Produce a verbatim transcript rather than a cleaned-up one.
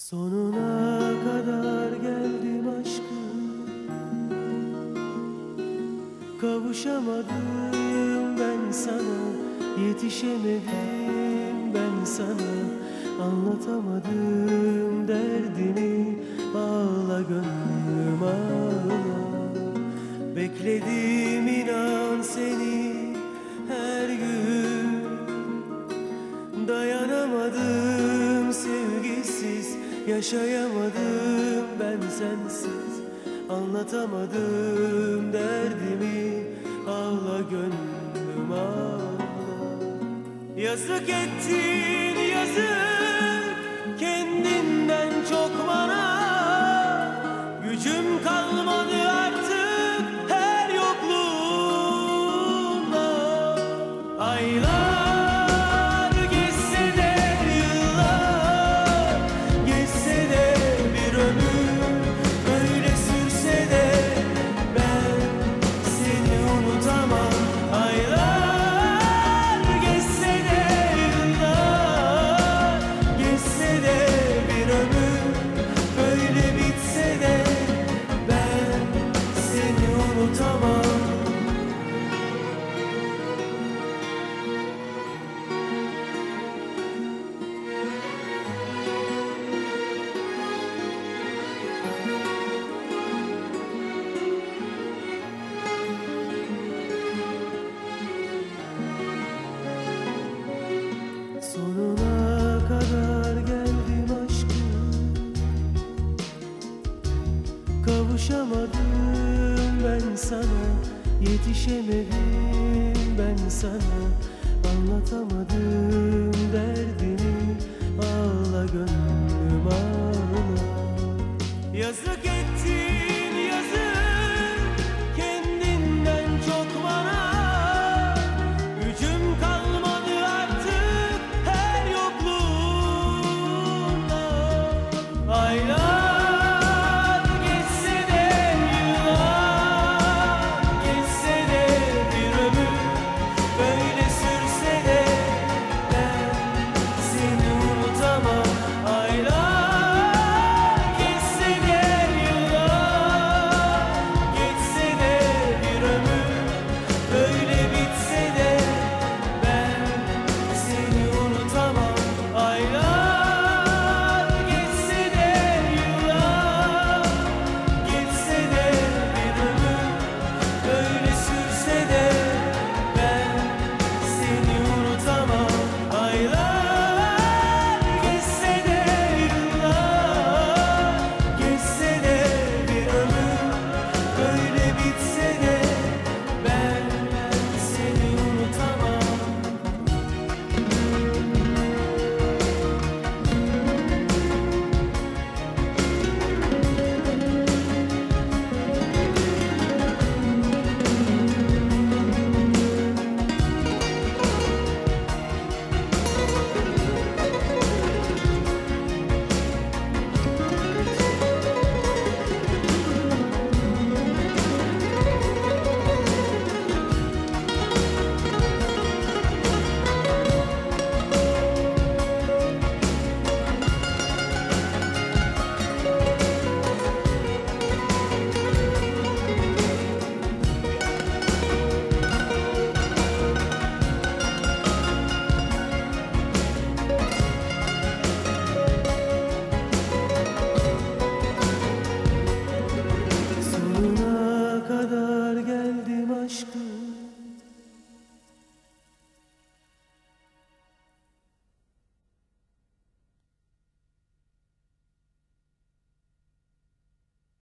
Sonuna kadar geldim aşkım, kavuşamadım ben sana, yetişemedim ben sana, anlatamadım derdimi, ağla gönlüm ağla. Bekledim inan seni her gün, dayanamadım sevgisiz, yaşayamadım ben sensiz, anlatamadım derdimi, ağla gönlüm ağla. Yazık ettin yazık, kendinden çok bana, gücüm kalmadı artık her yokluğunda. Aylar sonuna kadar geldim aşkım, kavuşamadım ben sana, yetişemedim ben sana, anlatamadım derdimi, ağla gönlüm ağla. Yazık ettin yazık, kendinden çok bana, gücüm kalmadı artık her yokluğunda. Aylar geçse de yıllar, geçse de bir ömür, böyle sürse de ben seni unutamam. Aylar geçse de yıllar, geçse de bir ömür, böyle bitse de ben seni unutamam. Aylar geçse de yıllar, geçse de bir ömür, böyle sürse de ben seni unutamam. Aylar geçse de yıllar, geçse de bir ömür, böyle bitse de ben seni unutamam. Sonuna kadar geldim aşkım,